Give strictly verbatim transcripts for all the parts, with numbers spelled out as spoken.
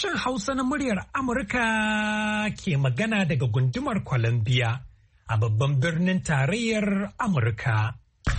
Sashen Hausa na muryar Amurka ke magana daga gundumar Columbia a babban birnin tarayyar Amurka.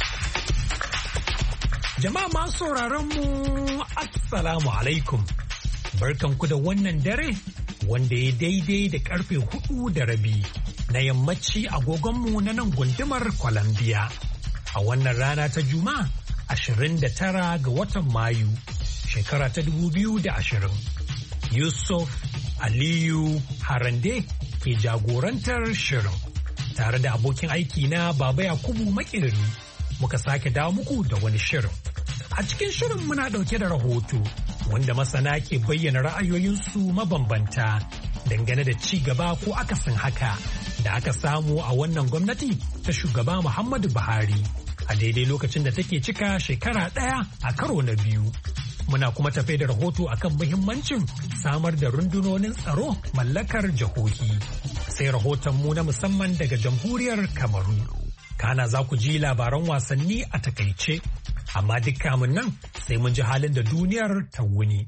Jama'a masu sauraron mu Assalamu alaikum. Barkanku da wannan dare wanda ya daidai da karfe hudu da rabi na yammaci agogonmu na nan gundumar Columbia. A wannan rana ta Juma'a ashirin da tara ga watan Mayu, shekara ta dubu biyu da ashirin. Yusuf Aliyu Harande ke jagorantar shirin. Tare da abokin aiki na Baba Yakubu Makeri muka sake dawo muku da wani shirin. A cikin shirin muna ɗauke da rahoto wanda masana ke bayyana ra'ayoyinsu mabambanta dangane da ci gaba ko akasin haka da aka samu a wannan gwamnati ta shugaba Muhammadu Buhari a daidai lokacin da take cika shekara ɗaya a karo na biyu. Muna kuma tafe da rahoto akan muhimmancin samar da rundunonin tsaro mallakar jihohi. Sai rahoton mu na musamman daga jamhuriyar Kamaru. Kana za ku ji labaran wasanni a takaice, amma duk kamun nan sai mun ji halin da duniyar ta wuni.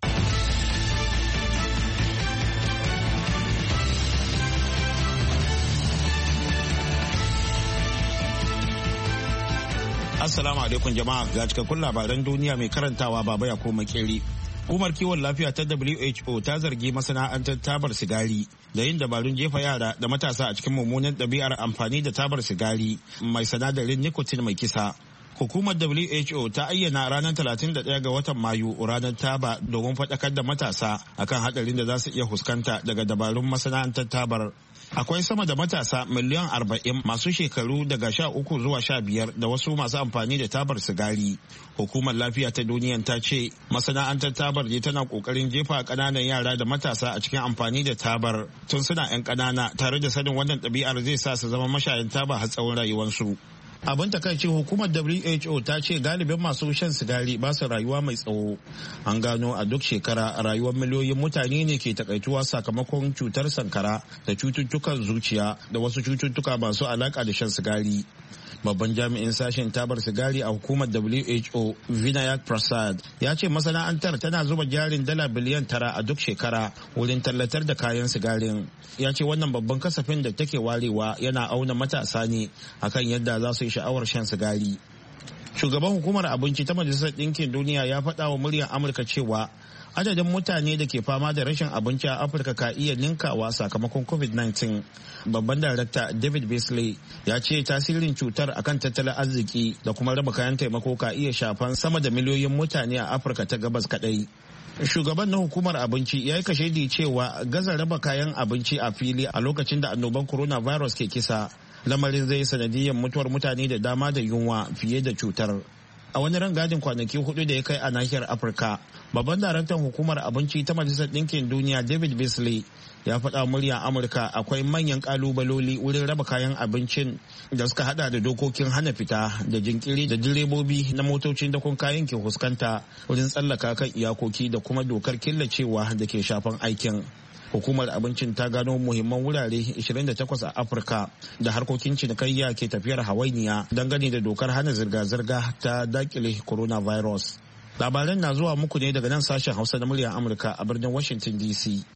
Assalamu alaikum jama'a, ga cikakkun labaran duniya mai karantawa Baba Yakubu Makeri. Hukumar kiwon lafiya ta W H O ta zargi masana'antar tabar sigari da yin dabarun jefa yara da matasa a cikin mummunan ɗabi'ar amfani da tabar sigari mai sinadarin nicotine mai kisa. Hukumar W H O ta ayyana ranar talatin da ɗaya ga watan Mayu ranar taba domin faɗakar da matasa akan haɗarin da za su iya fuskanta daga dabarun masana'antar tabar. Akwai sama da matasa miliyan arba'in masu shekaru daga sha uku zuwa sha biyar da wasu masu amfani da tabar sigari. Hukumar lafiya ta duniya ta ce masana'antar tabar ne tana kokarin jefa ƙananan yara da matasa a cikin amfani da tabar tun suna 'yan ƙanana, tare da sanin wannan ɗabi'ar zai sa su zama mashayan taba har tsawon rayuwarsu. Abin takaici, hukumar W H O ta ce galibin masu shan sigari ba su rayuwa mai tsawo. An gano a duk shekara rayuwar miliyoyin mutane ne ke takaituwa sakamakon cutar sankara da cututtukan zuciya da wasu cututtuka masu alaka da shan sigari. Babban jami'in sashen tabar sigari a hukumar W H O, Vinayak Prasad, ya ce masana'antar tana zuba jarin dala biliyan tara a duk shekara wurin tallatar da kayan sigarin. Ya ce wannan babban kasafin da take warewa yana auna matasa ne akan yadda za su yi sha'awar shan sigari. Shugaban hukumar abinci ta Majalisar Ɗinkin Duniya ya faɗa wa muryar Amurka cewa adadin mutane da ke fama da rashin abinci a Afirka ka iya ninkawa sakamakon covid nineteen. Babban darakta David Beasley ya ce tasirin cutar akan tattalin arziki da kuma raba kayan taimako ka iya shafan sama da miliyoyin mutane a Afirka ta gabas kadai. Shugaban na hukumar abinci ya yi kashedi cewa gaza raba kayan abinci a fili a lokacin da annoban coronavirus ke kisa, lamarin zai sanadiyyar mutuwar mutane da dama da yunwa fiye da cutar. A wani rangadin kwanaki hudu da ya kai a nahiyar Afirka, babban daraktan hukumar abinci ta Majalisar Ɗinkin Duniya David Beasley ya faɗa muryar Amurka akwai manyan kalubaloli wurin raba kayan abincin da suka hada da dokokin hana fita da jinkiri da direbobi na motocin dakon kayan ke fuskanta wurin tsallaka kan iyakoki da kuma dokar killacewa da ke shafan aikin. Hukumar abincin ta gano muhimman wurare ishirin da takwas a Afirka da harkokin cinikayya ke tafiyar hawainiya dangane da dokar hana zirga-zirga ta dakile coronavirus. Labaran na zuwa muku ne daga nan sashen Hausa na muryar Amurka a birnin Washington D C.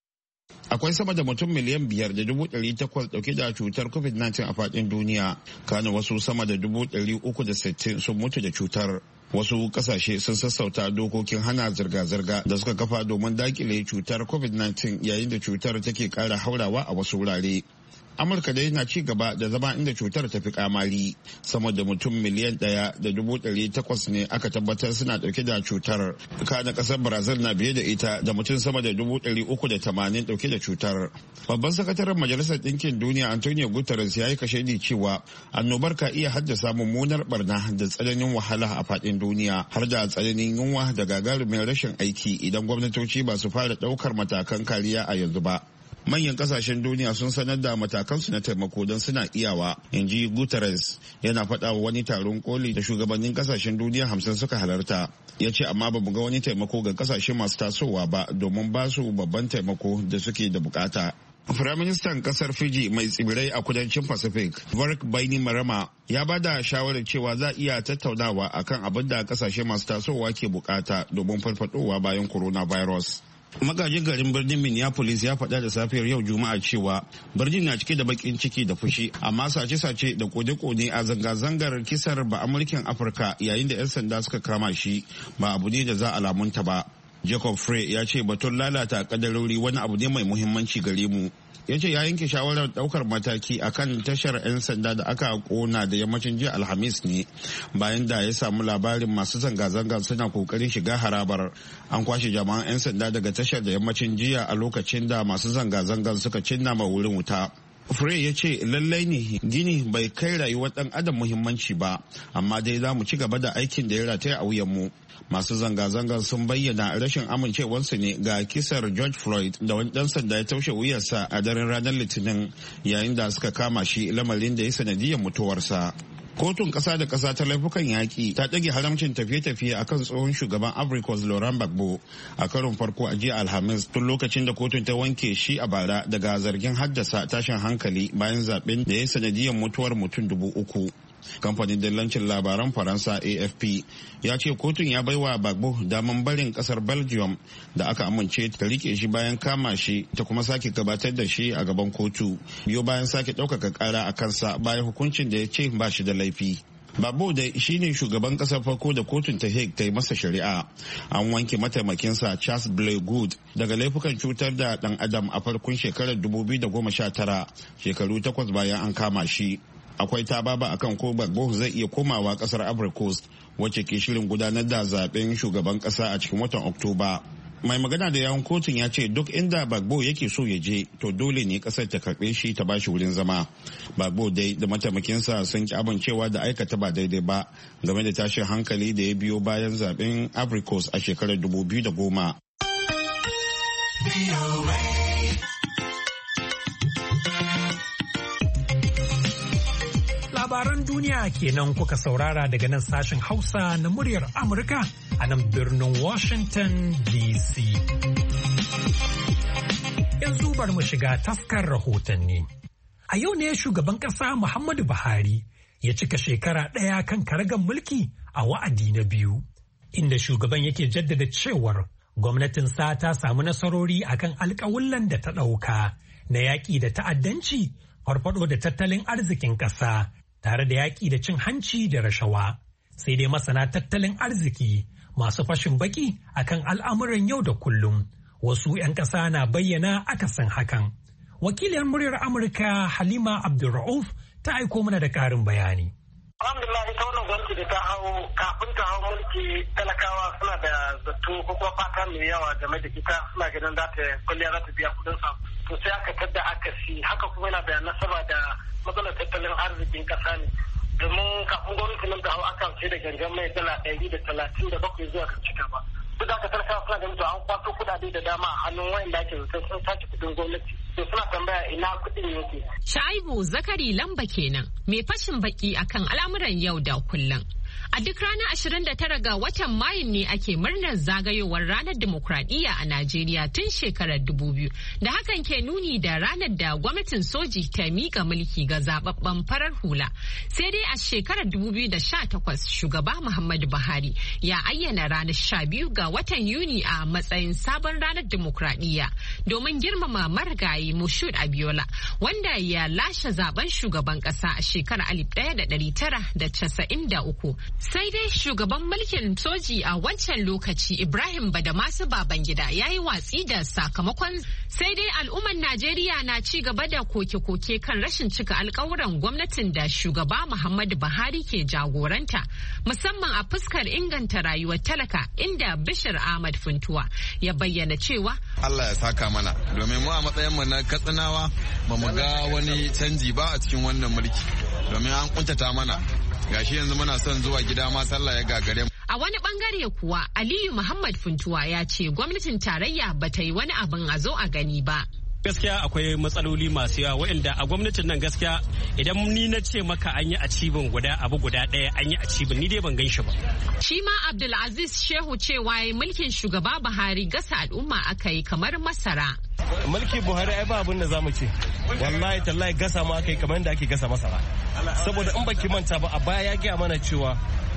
Akwai sama da mutum miliyan biyar da dubu ɗari takwas ɗauke da cutar covid nineteen a faɗin duniya, kana wasu sama da dubu ɗari uku da sittin sun mutu da cutar. Wasu kasashe sun sassauta dokokin hana zirga-zirga da suka kafa domin dakile cutar covid nineteen yayin da cutar take kara haurawa a wasu wurare. Amurka dai na ci gaba da zama inda cutar ta fi kamari. Sama da mutum miliyan ɗaya da dubu ɗari takwas ne aka tabbatar suna ɗauke da cutar. Kana ƙasar Brazil na biye da ita da mutum sama da dubu ɗari uku da tamanin ɗauke da cutar. Babban sakataren Majalisar Ɗinkin Duniya Antonio Guterres ya yi kashedi cewa annobar ka iya haddasa mummunar barna da tsananin wahala a faɗin duniya, har da tsananin yunwa da gagarumin rashin aiki idan gwamnatoci ba su fara ɗaukar matakan kariya a yanzu ba. Manyan kasashen duniya sun sanar da matakansu na taimako don suna iyawa, in ji Guterres yana faɗa wa wani taron koli da shugabannin kasashen duniya hamsin suka halarta. Ya ce amma ba mu ga wani taimako ga kasashe masu tasowa ba domin ba su babban taimako da suke da bukata. Firaministan kasar Fiji mai tsibirai a kudancin Pacific, Mark Bainimarama, ya ba da shawarar cewa za a iya tattaunawa akan abin da kasashe masu tasowa ke bukata domin farfadowa bayan coronavirus. Magajin garin birnin Minneapolis ya faɗa da safiyar yau Juma'a cewa birnin na cike da bakin ciki da fushi, amma sace-sace da kone-kone a zanga-zangar kisar ba Amurkin Afirka yayin da 'yan sanda suka kama shi ba abu ne da za a lamunta ba. Jacob Frey ya ce batun lalata kadarori wani abu ne mai muhimmanci gare mu. Ya ce ya yanke shawarar daukar mataki akan tashar 'yan sanda da aka kona da yammacin jiya Alhamis ne bayan da ya samu labarin masu zanga-zanga suna kokarin shiga harabar. An kwashe jama'an 'yan sanda daga tashar da yammacin jiya a lokacin da masu zanga-zangar suka cinna ma wurin wuta. Frey ya ce lallai ne gini bai kai rayuwar dan adam muhimmanci ba, amma dai za mu ci gaba da aikin da ya rataya a wuyanmu. Masu zanga-zangar sun bayyana rashin amincewarsu ne ga kisar George Floyd da wani dan sanda ya taushe wuyarsa a daren ranar Litinin yayin da suka kama shi, lamarin da ya sanadiyar mutuwarsa. Kotun ƙasa da ƙasa ta laifukan yaƙi ta ɗage haramcin tafiye-tafiye akan tsohon shugaban Africos Laurent Gbagbo a karon farko a jiya Alhamis, tun lokacin da kotun ta wanke shi a bara daga zargin haddasa tashin hankali bayan zaben da ya sanadiyar mutuwar mutum dubu uku. Kamfanin dillancin labaran Faransa A F P ya ce kotun ya baiwa Gbagbo daman barin kasar Belgium da aka amince ta rike shi bayan kama shi ta kuma sake gabatar da shi a gaban kotu biyo bayan sake ɗaukaka ƙara a kansa bayan hukuncin da ya ce ba shi da laifi. Gbagbo da shi ne shugaban kasar farko da kotun ta Hague ta yi masa shari'a. An wanke mataimakinsa Charles Blay Good daga laifukan cutar da ɗan adam a farkon shekarar dubu biyu da goma sha tara, shekaru takwas bayan an kama shi. Akwai tababa akan ko Gbagbo zai iya komawa kasar Ivory Coast wacce ke shirin gudanar da zaben shugaban kasa a cikin watan Oktoba. Mai magana da yawun kotun ya ce duk inda Gbagbo yake so ya je to dole ne kasar ta karbe shi ta bashi wurin zama. Gbagbo dai da mataimakinsa sun ki amincewa da aikata ba daidai ba game da tashin hankali da ya biyo bayan zaben Ivory Coast a shekarar dubu biyu da goma. Labaran duniya kenan kuka saurara daga nan sashen Hausa na muryar Amurka a nan birnin Washington D C. Yanzu bar mu shiga taskar rahotanni. A yau ne shugaban ƙasa Muhammadu Buhari ya cika shekara ɗaya kan karagan mulki a wa'adi na biyu, inda shugaban yake jaddada cewar gwamnatinsa ta samu nasarori akan alƙawullan da ta ɗauka na yaƙi da ta'addanci, farfaɗo da tattalin arzikin ƙasa, tare da yaƙi da cin hanci da rashawa. Sai dai masana tattalin arziki masu fashin baki akan al'amuran yau da kullum, wasu 'yan ƙasa na bayyana akasin hakan. Wakilin muryar Amurka Halima Abdulra'uf ta aiko mana da ƙarin bayani. Alhamdulillah, ita wannan gwamnati da ta hau kafin ta hau mulki talakawa suna da zato ko kuma fata mai yawa game da ita, suna ganin za ta kwalliya za ta biya kudin sa. To sai aka tadda aka si haka kuma yana da nasaba da matsalar tattalin arzikin kasa ne. Domin kafin gwamnati nan da hau aka ce da gangan mai dala ɗari da talatin da bakwai zuwa ga cika ba. Duk da aka talakawa suna ganin to an kwato kuɗaɗe da dama a hannun wayanda ake zaton sun sace kuɗin gwamnati. To suna tambaya ina kuɗin yake. Shaibu Zakari Lamba kenan mai fashin baki akan al'amuran yau da kullum. A duk ranar ashirin da tara ga watan Mayu ne ake murnar zagayowar ranar dimokuraɗiyya a Najeriya tun shekarar dubu biyu. Da hakan ke nuni da ranar da gwamnatin soji ta miƙa mulki ga zababben farar hula. Sai dai a shekarar dubu biyu da sha takwas shugaba Muhammadu Buhari ya ayyana ranar sha biyu ga watan Yuni a matsayin sabon ranar dimokuraɗiyya domin girmama marigayi Moshood Abiola wanda ya lashe zaben shugaban ƙasa a shekarar alif ɗaya da ɗari tara da casa'in da uku. Sai dai shugaban mulkin soji a wancan lokaci Ibrahim Badamasu Babangida ya yi watsi da sakamakon. Sai dai al'ummar Najeriya na ci gaba da koke-koke kan rashin cika alkawuran gwamnatin da shugaba Muhammadu Buhari ke jagoranta, musamman a fuskar inganta rayuwar talaka, inda Bishir Ahmad Funtuwa ya bayyana cewa Allah ya saka mana, domin mu a matsayin mu na Katsinawa ba mu ga wani canji ba a cikin wannan mulki, domin an kuntata mana. Gashi yanzu muna son zuwa gida ma sallah ya gagare mu. A wani bangare kuwa Aliyu Muhammad Funtuwa ya ce gwamnatin tarayya ba ta yi wani abin a zo a gani ba. Gaskiya akwai matsaloli masu yawa waɗanda a gwamnatin nan gaskiya idan ni na ce maka an yi acibin guda abu guda ɗaya an yi acibin ni dai ban gan shi ba. Shi ma Abdulaziz Shehu cewa mulkin shugaba Buhari gasa al'umma aka yi kamar masara. Mulki Buhari ai ba abin da zamu ce. Wallahi tallahi gasa ma aka yi kamar yadda ake gasa masara. Saboda in baki manta ba a baya ya gaya mana cewa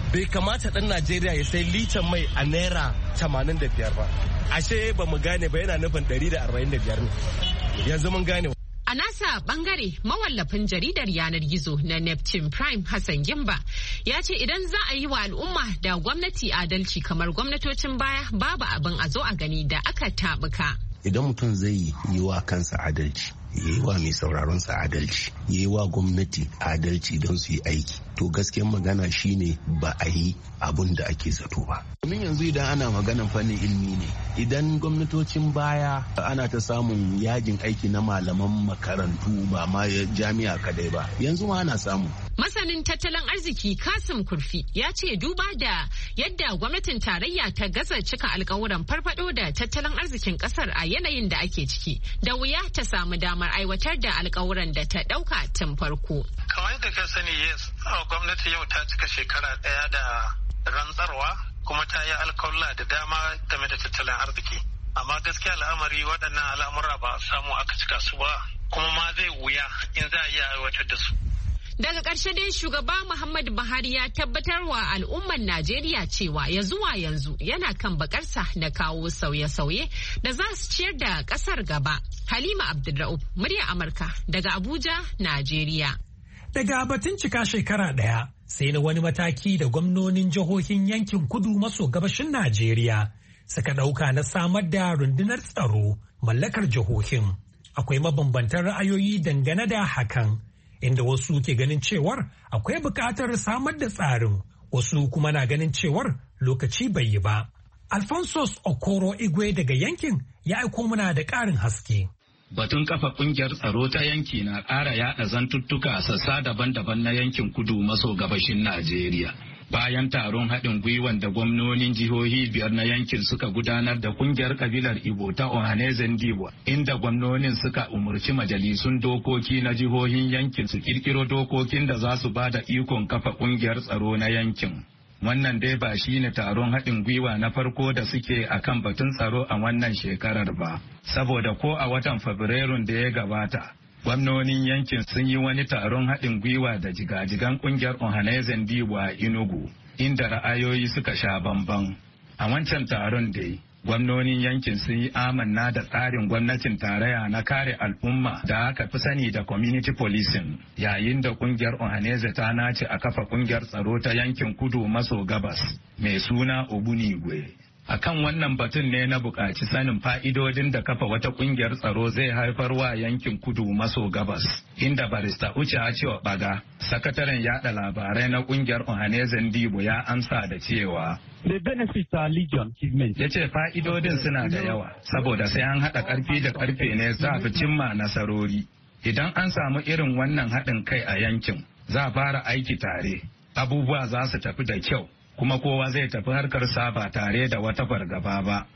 bai kamata dan Najeriya ya sai litan mai a naira tamanin da biyar ba. Ashe ba mu gane ba, yana nufin ɗari da arba'in da biyar ne. Yanzu mun gane. A nasa bangare mawallafin jaridar yanar gizo na Neptune Prime Hassan Gimba ya ce idan za a yi wa al'umma da gwamnati adalci kamar gwamnatocin baya babu abin a zo a gani da aka tabuka. Idan mutum zai yi wa kansa adalci, ya yi wa mai sauraron sa adalci, ya yi wa gwamnati adalci don su yi aiki, to gaskiyar magana shine ba a yi abun da ake zato ba. Domin yanzu idan ana maganan fannin ilimi ne, idan gwamnatocin baya ana ta samun yajin aiki na malaman makarantu ba ma jami'a kadai ba, yanzu ma ana samu. Masanin tattalin arziki Kasim Kurfi ya ce duba da yadda gwamnatin tarayya ta gaza cika alkawuran farfado da tattalin arzikin kasar a yanayin da ake ciki, da wuya ta samu damar aiwatar da alkawuran da ta dauka tun farko. Kamar yadda ka sani, yes, gwamnati yau ta cika shekara daya da rantsarwa kuma ta yi alkawalla da dama game da tattalin arziki. Amma gaskiya al'amari waɗannan al'amura ba samu aka cika su ba, kuma ma zai wuya in za a iya aiwatar da su. Daga ƙarshe dai shugaba Muhammadu Buhari ya tabbatar wa al'ummar Najeriya cewa ya zuwa yanzu yana kan bakarsa na kawo sauye-sauye da za su ciyar da ƙasar gaba. Halima Abdulra'uf, murya Amurka daga Abuja, Najeriya. Daga batun cika shekara ɗaya sai na wani mataki da gwamnonin jihohin yankin kudu maso gabashin Najeriya suka ɗauka na samar da rundunar tsaro mallakar jihohin. Akwai mabambantan ra'ayoyi dangane da hakan, inda wasu ke ganin cewar akwai buƙatar samar da tsarin, wasu kuma na ganin cewar lokaci bai yi ba. Alphonsus Okoro Igwe daga yankin ya aiko mana da ƙarin haske. Batun kafa kungiyar tsaro ta yanki na ƙara yaɗa zantuttuka a sassa daban-daban na yankin kudu maso gabashin Najeriya. Bayan taron haɗin gwiwan da gwamnonin jihohi biyar na yankin suka gudanar da kungiyar kabilar Igbo ta Ohanezen Diwa, inda gwamnonin suka umurci majalisun dokoki na jihohin yankin su kirkiro dokokin da za su ba da ikon kafa kungiyar tsaro na yankin. Wannan dai ba shi ne taron haɗin gwiwa na farko da suke a kan batun tsaro a wannan shekarar ba, saboda ko a watan Fabrairun da ya gabata, gwamnonin yankin sun yi wani taron haɗin gwiwa da jigajigan ƙungiyar Ohanezen Diwa a Enugu, inda ra'ayoyi suka sha bamban. A wancan taron dai, gwamnonin yankin sun yi amanna da tsarin gwamnatin tarayya na kare al'umma da aka fi sani da community policing, yayin da kungiyar Ohaneze ta nace a kafa kungiyar tsaro ta yankin kudu maso gabas mai suna Obunigwe. Akan wannan batun ne na buƙaci sanin fa'idodin da kafa wata kungiyar tsaro zai haifar wa yankin kudu maso gabas, inda barista Uche Achiwa Baga, sakataren yada labarai na kungiyar Ohanezen Dibo, ya amsa da cewa The benefits are legion. Ya ce fa'idodin suna da yawa, saboda sai an haɗa ƙarfi da ƙarfe ne za fi cimma nasarori. Idan an samu irin wannan haɗin kai a yankin, za a fara aiki tare, abubuwa za su tafi da kyau, kuma kowa zai tafi harkarsa ba tare da wata fargaba ba.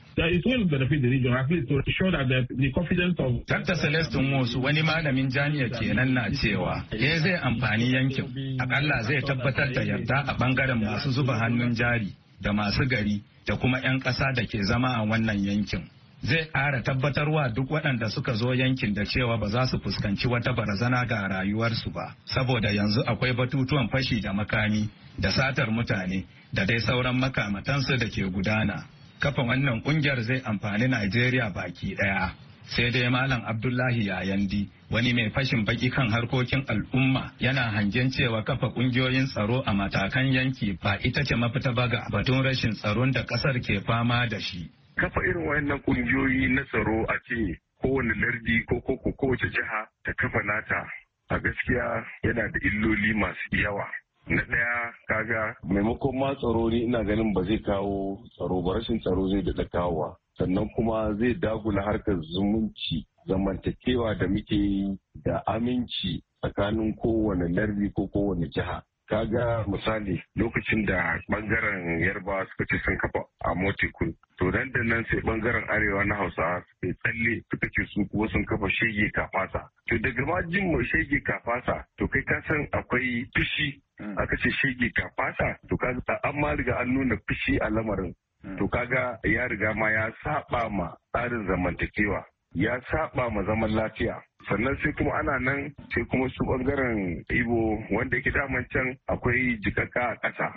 Dakta Celestin Wosu, wani malamin jami'a kenan, na cewa ya zai amfani yankin, akalla zai tabbatar da yarda a bangaren masu zuba hannun jari da masu gari da kuma 'yan ƙasa da ke zama a wannan yankin. Zai ƙara tabbatarwa duk waɗanda suka zo yankin da cewa ba za su fuskanci wata barazana ga rayuwarsu ba, saboda yanzu akwai batutuwan fashi da makami da satar mutane da dai sauran makamatansu da ke gudana. Kafa wannan ƙungiyar zai amfani Najeriya baki ɗaya. Sai dai Malam Abdullahi Yayandi, wani mai fashin baki kan harkokin al'umma, yana hangen cewa kafa kungiyoyin tsaro a matakan yanki ba ita ce mafita ba ga batun rashin tsaron da kasar ke fama da shi. Kafa irin wayannan kungiyoyi na tsaro a ce kowane lardi ko ko kowace jiha ta kafa nata, a gaskiya yana da illoli masu yawa. Na ɗaya, kaga maimakon ma tsaro ne ina ganin ba zai kawo tsaro ba, rashin tsaro zai daɗa kawowa. Sannan kuma zai dagula harkar zumunci, zamantakewa da muke yi da aminci tsakanin kowane lardi ko kowane jiha. Kaga misali lokacin da bangaren yarbawa suka ce sun kafa a motikun, to nan da nan sai bangaren arewa na hausa suka tsalle suka ce su kuwa sun kafa shege kafasa. To daga ma jin mai shege kafasa, to kai ka san akwai fushi, aka ce shege kafasa, to kaga an ma riga an nuna fushi a lamarin. To kaga ya riga ma ya saba ma tsarin zamantakewa, ya saba ma zaman lafiya. Sannan sai kuma ana nan sai kuma su bangaren Igbo wanda yake daman can akwai jikakka a ƙasa.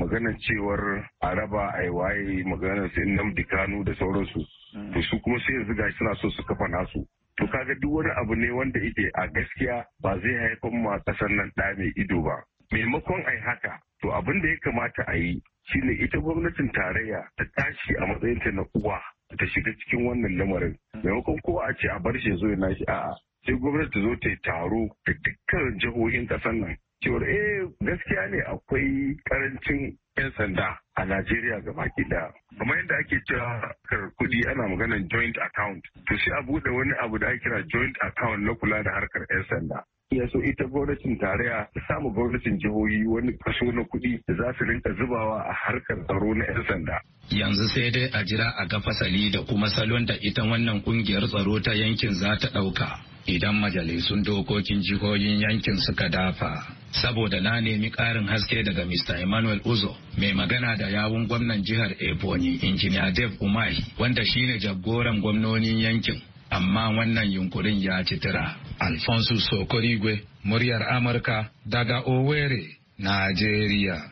maganar cewar a raba a waye maganar sai Nnamdi Kanu da sauransu to su kuma sai yanzu gashi suna so su kafa nasu. To kaga duk wani abu ne wanda yake a gaskiya ba zai haifar ma kasar nan ɗa mai ido ba. Maimakon ai haka to abin da ya kamata a yi shine ita gwamnatin tarayya ta tashi a matsayinta na uwa ta shiga cikin wannan lamarin. Maimakon kowa a ce a bar shi zo ya nashi a'a sai gwamnati ta zo ta yi taro da dukkan jihohin kasar nan. Cewar eh gaskiya ne akwai karancin 'yan sanda a Najeriya gaba ɗaya. Kamar yadda ake cewa harkar kuɗi ana maganar joint account. To sai a buɗe wani abu da ake kira joint account na kula da harkar 'yan sanda. Ya so ita gwamnatin tarayya ta samu gwamnatin jihohi wani kaso na kuɗi da za su rinka zubawa a harkar tsaro na 'yan sanda. Yanzu sai dai a jira a ga fasali da kuma salon da ita wannan kungiyar tsaro ta yankin za ta ɗauka. Idan majalisun dokokin jihohin yankin suka dafa. Saboda na nemi ƙarin haske daga Mister Emmanuel Uzo, mai magana da yawun gwamnan jihar Ebonyi, Injiniya Dave Umahi, wanda shine jagoran gwamnonin yankin. Amma wannan yunkurin ya ci tira. Alfonso Sokorigwe, muryar Amurka daga Owerri, Najeriya.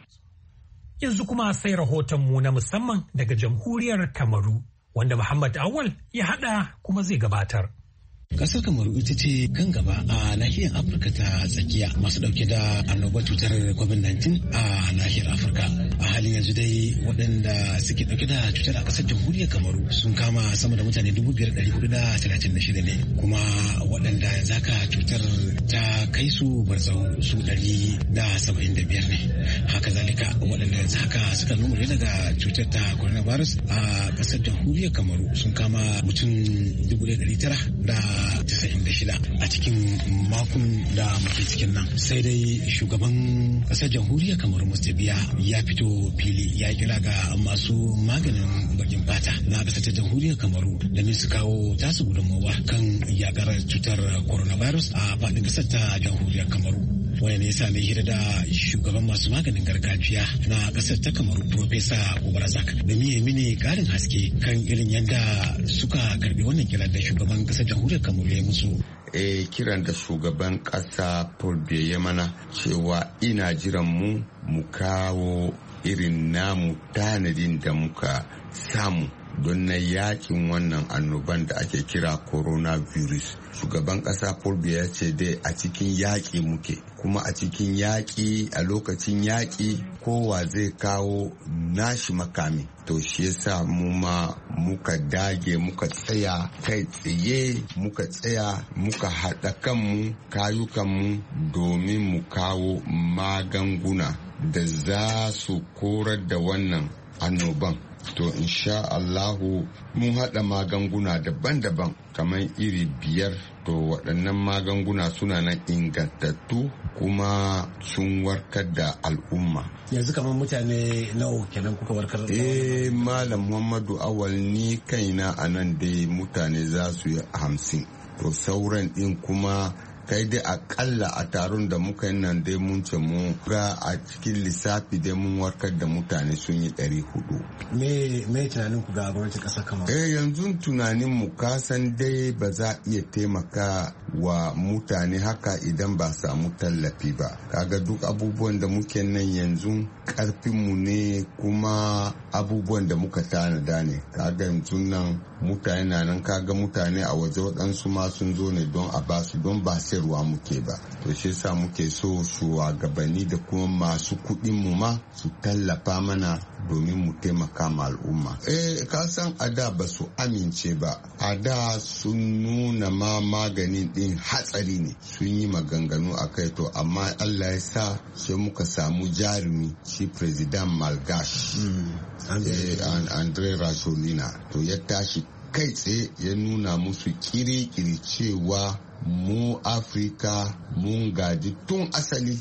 Yanzu kuma sai rahotonmu na musamman daga jamhuriyar Kamaru, wanda Muhammad Awal ya haɗa kuma zai gabatar. Kasar Kamaru ita ce kan gaba a nahiyar Afirka ta tsakiya masu dauke da annobar cutar covid nineteen a nahiyar Afirka. A halin yanzu dai waɗanda suke dauke da cutar a kasar jamhuriyar Kamaru sun kama sama da mutane dubu biyar ɗari hudu da talatin da shida ne. Kuma waɗanda yanzu haka cutar ta kai su barzau su ɗari da saba'in da biyar ne. Haka zalika waɗanda yanzu haka suka numure daga cutar ta coronavirus a kasar jamhuriyar Kamaru sun kama mutum dubu ɗari tara da tasa'in da shida a cikin makon da muke cikin nan. Sai dai shugaban kasar jamhuriyar Kamaru Mustabiya ya fito fili ya kira ga masu maganin bakin fata na kasar ta jamhuriyar Kamaru da su kawo tasu gudunmawa kan yakar cutar coronavirus a faɗin kasar ta jamhuriyar Kamaru. Wani ne yasa mai hira da shugaban masu maganin gargajiya na kasar ta Kamaru Profesa Obarazak da miye mini karin haske kan irin yadda suka karbi wannan kiran da shugaban kasar jamhuriyar Kamaru ya musu. E kiran da shugaban kasa Paul Biya ya mana cewa ina jiran mu mu kawo irin namu tanadin da muka samu don na yakin wannan annoban da ake kira coronavirus. Shugaban kasa Paul Biya ya ce dai a cikin yaƙi muke, kuma a cikin yaƙi a lokacin yaƙi kowa zai kawo nashi makami. To shi yasa mu ma muka dage muka tsaya kai tsaye muka tsaya muka haɗa kanmu kayukanmu domin mu kawo magunguna da za su korar da wannan annoban. To insha Allahu mun haɗa magunguna daban-daban kamar iri biyar. To waɗannan magunguna suna nan ingantattu kuma sun warkar da al'umma. Yanzu kamar mutane nawa kenan kuka warkar da? Eh Malam Muhammadu Awal ni kaina a nan dai mutane za su yi hamsin. To sauran ɗin kuma kai dai akalla a taron da muka yi nan dai mun ce mu ga a cikin lissafi dai mun warkar da mutane sun yi ɗari hudu. Me me tunanin ku ga gwamnatin ƙasar Kamaru? Eh yanzu tunanin mu kasan dai ba za iya taimaka wa mutane haka idan ba samu tallafi ba. Kaga duk abubuwan da muke nan yanzu karfin mu ne kuma abubuwan da muka tanada ne. Kaga yanzu nan mutane na nan kaga mutane a waje waɗansu ma sun zo ne don a basu don ba sai ruwa muke ba. To shi yasa muke so shugabanni da kuma masu kuɗin mu ma su tallafa mana domin mu taimaka ma al'umma. Eh ka san a da ba su amince ba, a da sun nuna ma maganin din hatsari ne, sun yi maganganu a kai. To amma Allah ya sa sai muka samu jarumi shi president Malgash mm. eh, Andre Rasolina to ya tashi kai tsaye ya nuna musu kiri-kiri cewa mu Afirka mun gaji tun asali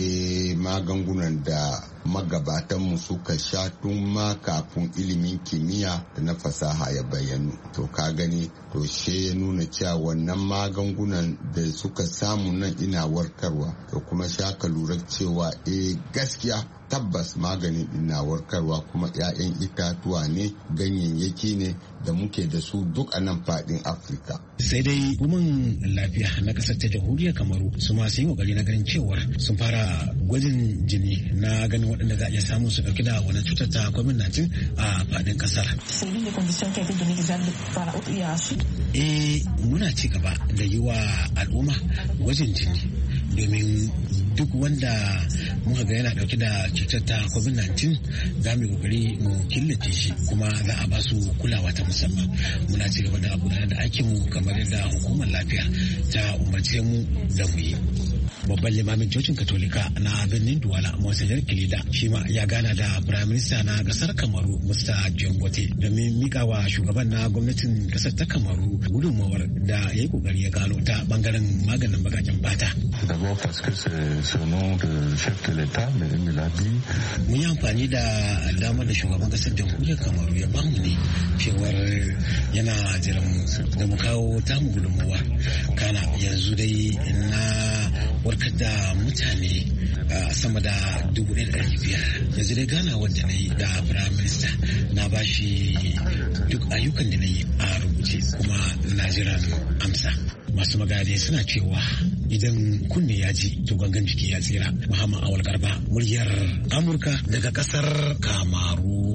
e magungunan da magabatanmu suka sha tun ma kafin ilimin kimiyya da na fasaha ya bayyanu. To ka gani to she ya nuna cewa wannan magungunan da suka samu nan ina warkarwa. To kuma sha ka lura cewa e gaskiya tabbas maganin ina warkarwa kuma 'ya'yan itatuwa ne, ganyayyaki ne da muke da su duk a nan fadin Afirka. Sai dai gumin lafiya na kasar ta jamhuriyar Kamaru su masu yi kokari na ganin cewar sun fara gwajin jini na ganin waɗanda za a iya samun su ɗauki da wannan cutar ta covid nineteen a faɗin ƙasar. Eh muna ci gaba da yi wa al'umma gwajin jini domin duk wanda muka ga yana dauke da cutar ta covid nineteen za mu yi kokari mu killace shi kuma za a ba su kulawa ta musamman. Muna ci gaba da gudanar da aikinmu kamar yadda hukumar lafiya ta umarce mu da mu yi. Babban limamin cocin katolika na birnin Duwala Monsignor Kilida shi ma ya gana da Prime Minister na kasar Kamaru Musta Jangote domin mika wa shugaban na gwamnatin kasar ta Kamaru gudunmawar da ya yi kokari ya gano ta bangaren maganin bakakin fata. Mun yi amfani da damar da shugaban kasar jamhuriyar Kamaru ya bamu ne cewar yana jiran mu da mu kawo tamu gudunmawa. Kana yanzu dai na warkar da mutane sama da dubu ɗaya da ɗari biyar. Yanzu dai gana wanda na yi da Prime Minister na bashi duk ayyukan da na yi a rubuce kuma na jiran amsa. Masu magana suna cewa idan kunne ya ji to gangan jiki ya tsira. Muhammad Awal Garba, muryar Amurka daga kasar Kamaru.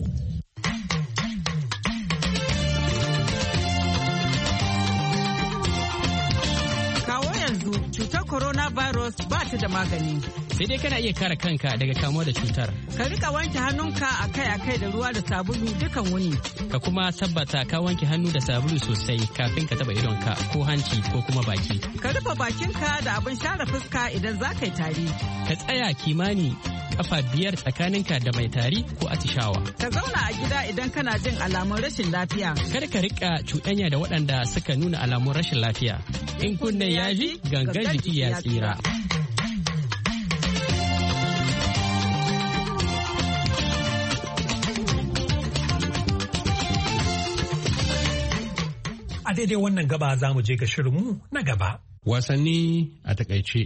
Cutar coronavirus ba ta da magani. Sai dai kana iya kare kanka daga kamuwa da cutar. Ka rika wanke hannunka akai-akai da ruwa da sabulu dukan wuni. Ka kuma tabbata ka wanke hannu da sabulu sosai kafin ka taba idonka ko hanci ko kuma baki. Ka rufe bakinka da abin share fuska idan za ka yi tari. Ka tsaya kimani kafa biyar tsakaninka da mai tari ko atishawa. Ka zauna a gida idan kana jin alamun rashin lafiya. Kada ka rika cuɗanya da waɗanda suka nuna alamun rashin lafiya. In kunne ya ji gangan jiki ya tsira. A daidai wannan gaba za mu je ga shirinmu na gaba. Wasanni a takaice.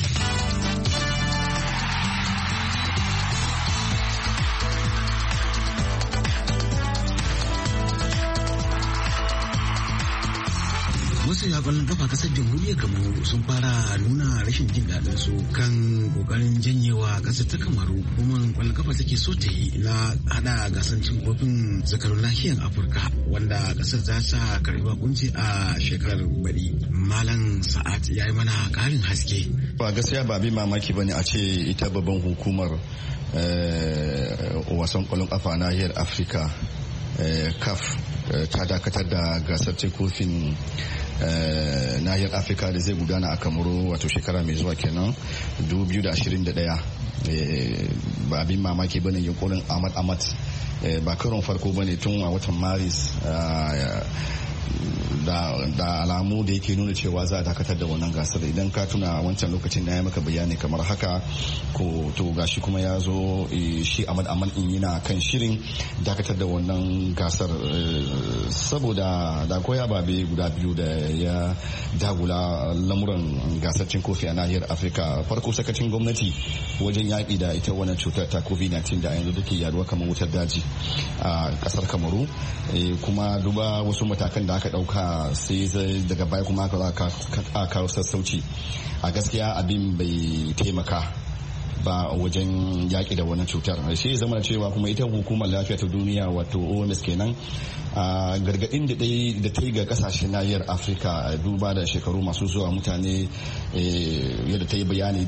masoya kwallon kafa kasar jamhuriyar kamaru sun fara nuna rashin jin daɗin su kan kokarin janyewa kasar ta kamaru kuma kwallon kafa take so ta yi na hada gasar cin kofin zakarun nahiyar afirka wanda kasar za ta karbi bakunci a shekarar bari. Malam Sa'ad ya yi mana karin haske. Ba gaskiya ba bi mamaki bane a ce ita babban hukumar wasan kwallon kafa nahiyar afirka caf ta dakatar da gasar cin kofin nahiyar afirka da zai gudana a kamaru wato shekara mai zuwa kenan dubu biyu da ashirin da ɗaya. Ba abin mamaki bane yunkurin amat amat ba karon farko bane tun a watan maris da, da alamu da yake nuna cewa za a dakatar da wannan gasar. Idan ka tuna wancan lokacin na ya maka bayani kamar haka ko to gashi kuma ya zo shi Ahmad Ahmad in yana kan shirin dakatar da wannan gasar saboda da koya babe guda biyu da ya dagula lamuran gasar cin kofi a nahiyar Afirka. Farko sakacin gwamnati wajen yaƙi da ita wannan cutar ta covid nineteen da yanzu take yaduwa kamar wutar daji a kasar Kamaru, kuma duba wasu matakan da aka dauka sai daga baya kuma aka kawo sassauci. A gaskiya abin bai taimaka ba wajen yaƙi da wannan cutar. Shi zama da cewa kuma ita hukumar lafiya ta duniya wato O M S kenan a gargaɗin da ta yi ga kasashen nahiyar Afirka duba da shekaru masu zuwa mutane yadda ta yi bayani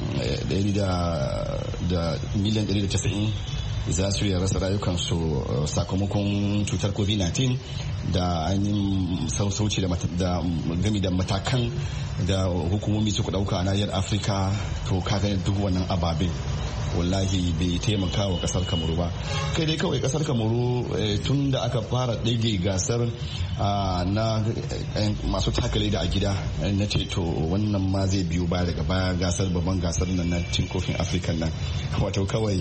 da miliyan ɗari da casa'in za su iya rasa rayukansu sakamakon cutar covid nineteen da ainihin sassauci da gami da matakan da hukumomi suka dauka a nahiyar afirka. To kaga duk wannan ababen wallahi bai taimaka wa kasar kamaru ba. Kai dai kawai kasar kamaru tun da aka fara ɗage gasar na masu takale da a gida na ce to wannan ma zai biyo baya daga baya gasar babban gasar nan na cin kofin afirka nan. Wato kawai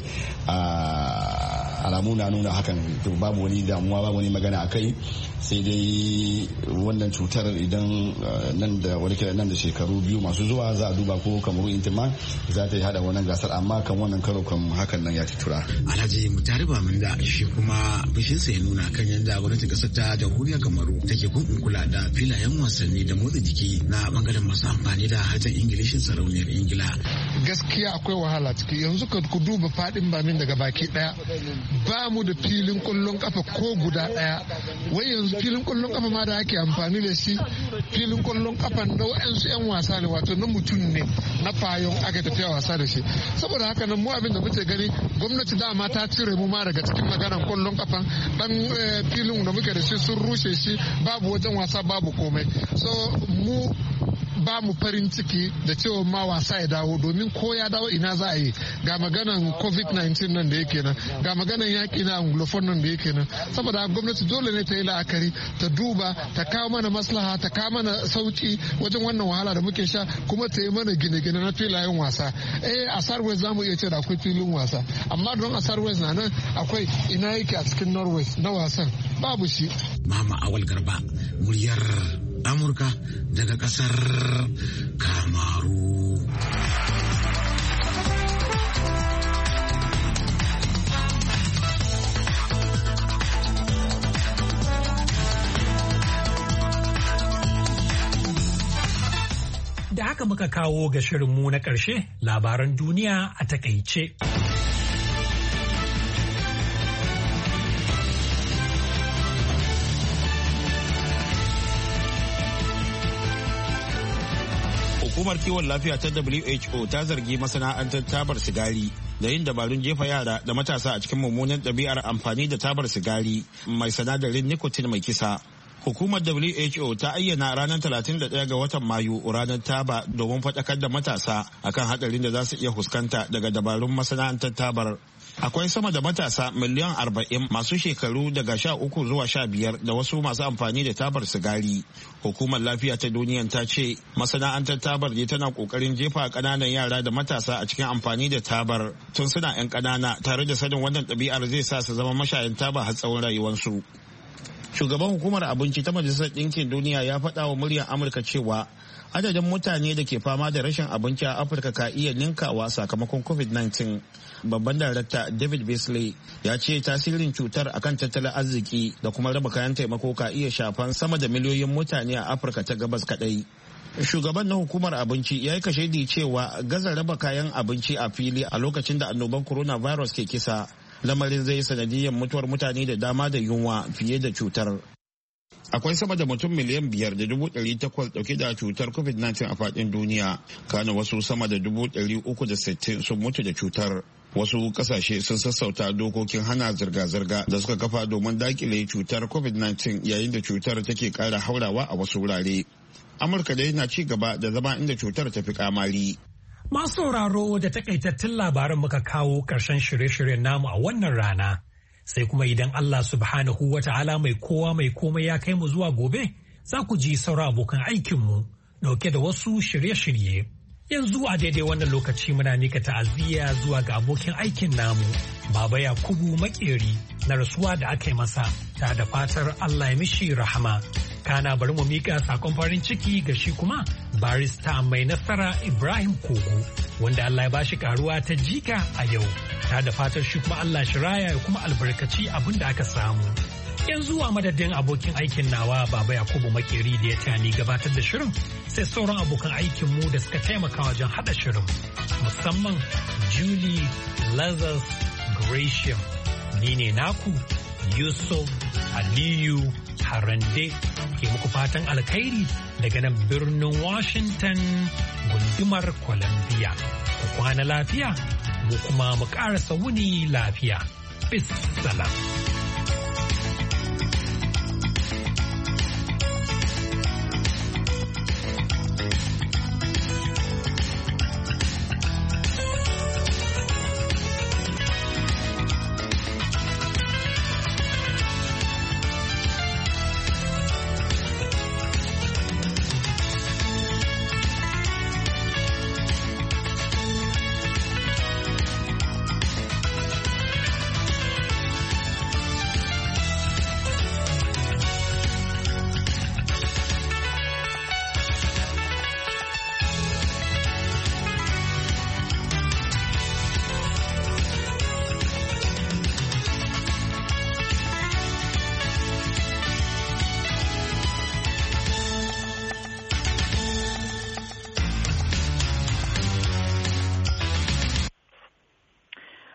alamu na nuna hakan, babu wani damuwa babu wani magana a kai, sai dai wannan cutar idan nan da wani kira nan da shekaru biyu masu zuwa za a duba ko kamaru intima za ta yi hada wannan gasar, amma kan wannan karo kan hakan nan ya ci tura. Alhaji Mutari Baminda shi kuma bishinsa ya nuna kan yadda gwamnatin kasar ta jamhuriyar kamaru take kun kula da filayen wasanni da motsa jiki na bangaren masu amfani da harshen ingilishin sarauniyar ingila. gaskiya akwai wahala ciki. Yanzu ka ku duba fadin bamin daga baki daya ba mu da filin kullun kafa ko guda daya. Wai yanzu filin kullun kafa ma da ake amfani da shi filin kullun kafa na wa'ansu yan wasa ne, wato na mutum ne na fayon aka tafiya wasa da shi. Saboda haka nan mu abin da muke gani gwamnati dama ta cire mu ma daga cikin maganar kullun kafa. Dan filin da muke da shi sun rushe shi, babu wajen wasa babu komai. So mu ba mu farin ciki da cewa ma wasa ya dawo, domin ko ya dawo ina za a yi. Ga maganan covid nineteen nan da yake nan, ga maganan yaƙi na anglophone nan da yake nan. Saboda gwamnati dole ne ta yi la'akari, ta duba, ta kawo mana maslaha, ta kawo mana sauki wajen wannan wahala da muke sha, kuma ta yi mana gine-gine na filayen wasa. Eh a Southwest za mu iya ce da akwai filin wasa, amma don a Southwest na nan akwai ina yake a cikin Northwest na wasan babu shi. Mama Awal Garba, muryar Amurka daga kasar Kamaru. Da haka muka kawo ga shirinmu na ƙarshe, labaran duniya a takaice. Hukumar kiwon lafiya ta W H O ta zargi masana'antar tabar sigari da yin dabarun jefa yara da matasa a cikin mummunan ɗabi'ar amfani da tabar sigari mai sinadarin nicotine mai kisa. Hukumar W H O ta ayyana ranar talatin da ɗaya ga watan Mayu ranar taba domin faɗakar da matasa akan haɗarin da za su iya fuskanta daga dabarun masana'antar tabar. Akwai sama da matasa miliyan arba'in masu shekaru daga sha uku zuwa sha biyar da wasu masu amfani da tabar sigari. Hukumar lafiya ta duniya ta ce masana'antar tabar ne tana kokarin jefa ƙananan yara da matasa a cikin amfani da tabar tun suna 'yan ƙanana, tare da sanin wannan ɗabi'ar zai sa su zama mashayan taba har tsawon rayuwarsu. Shugaban hukumar abinci ta Majalisar Ɗinkin Duniya ya faɗa wa muryar Amurka cewa adadin mutane da ke fama da rashin abinci a Afirka ka iya ninkawa sakamakon covid nineteen. Babban darakta David Beasley ya ce tasirin cutar akan tattalin arziki da kuma raba kayan taimako ka iya shafan sama da miliyoyin mutane a Afirka ta gabas kadai. Shugaban na hukumar abinci ya yi kashedi cewa gaza raba kayan abinci a fili a lokacin da annoban coronavirus ke kisa, lamarin zai sanadiyyar mutuwar mutane da dama da yunwa fiye da cutar. Akwai sama da mutum miliyan biyar da dubu ɗari takwas ɗauke da cutar covid nineteen a faɗin duniya, kana wasu sama da dubu ɗari uku da sittin sun mutu da cutar. Wasu ƙasashe sun sassauta dokokin hana zirga-zirga da suka kafa domin dakile cutar covid nineteen yayin da cutar take ƙara haurawa a wasu wurare. Amurka dai na ci gaba da zama inda cutar ta fi kamari. Masu sauraro da takaitattun labaran muka kawo ƙarshen shirye-shiryen namu a wannan rana. Sai kuma idan Allah subhanahu wa ta'ala mai kowa mai komai ya kai mu zuwa gobe, za ku ji sauran abokan aikinmu dauke da wasu shirye-shirye. Yanzu a daidai wannan lokaci muna nika ta'aziyya zuwa ga abokin aikin namu, Baba Yakubu Makeri, na rasuwa da aka yi masa, ta da fatar Allah ya mishi rahama. Kana bari mu mika sakon farin ciki ga shi kuma barista mai nasara Ibrahim Kogo, wanda Allah ya bashi karuwa ta jika a yau. Ta da fatar shi kuma Allah shi raya ya kuma albarkaci abin da aka samu. Yanzu a madadin abokin aikin nawa Baba Yakubu Makeri da ya tani gabatar da shirin, sai sauran abokan aikinmu da suka taimaka wajen haɗa shirin, musamman Julie Lazarus Gratiam. Ni ne naku Yusuf Aliyu Harande ke muku fatan alkhairi daga nan birnin Washington gundumar Columbia. Ku kwana lafiya, mu kuma mu ƙarasa wuni lafiya. Bis salam.